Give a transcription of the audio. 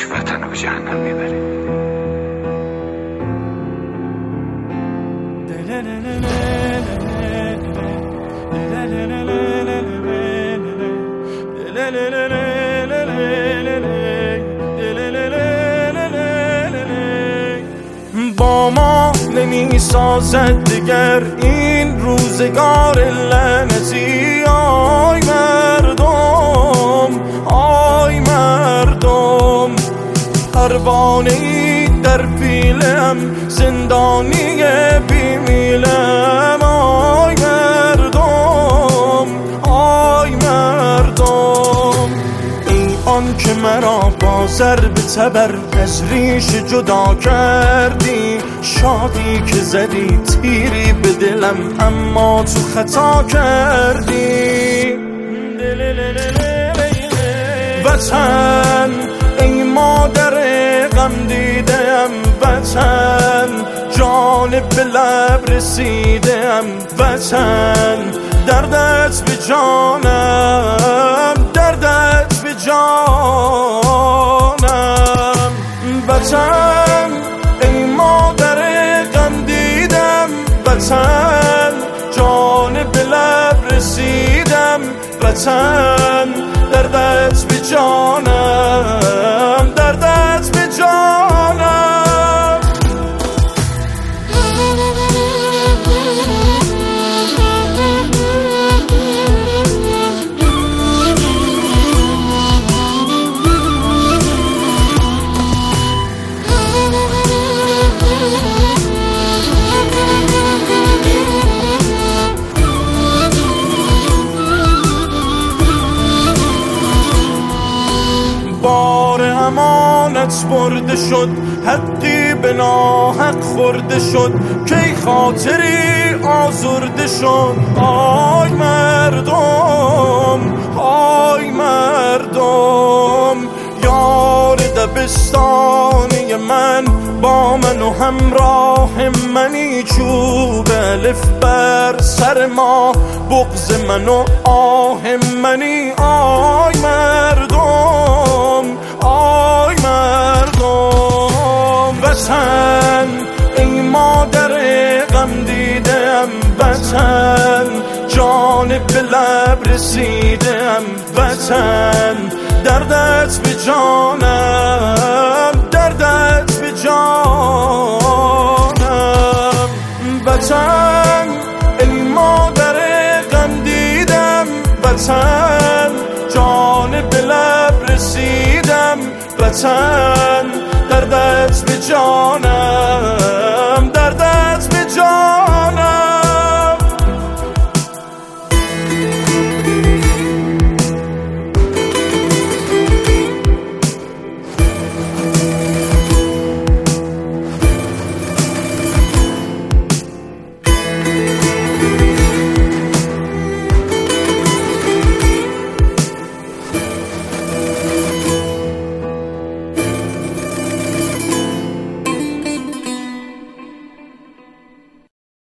وطن رو به جهنم میبره. با ما نمی سازد دیگر این روزگار لعنتی. آی مردم، آی مردم، پروانه‌ای در پیلم، زندانی بیمیلم. آی مردم، آی مردم، ای آن که مرا با ضرب تبر از ریش جدا کردی، شادی که زدی تیری به دلم اما تو خطا کردی. وطن ای مادر غم دیدم، وطن جان به لب رسیدم، وطن دردت به جانم، دردت به جانم. وطن ای مادر غم دیدم، وطن جان به لب رسیدم، وطن دردت به جانم، دردت به جانم. بار امانت برده شد، حقی به ناحق خورده شد، کی خاطری آزرده شد. آی مردم، آی مردم، یار دبستانی من با من و همراه منی، چوب الف بر سر ما، بغض من و آه منی. آی مردم، آی مردم، وطن ای مادر غم دیدم، وطن جان به لب رسیدم، وطن دردت به جانم، دردت به جانم. وطن ای مادر غم دیدم، وطن جان به لب رسیدم، وطن دردت به جانم.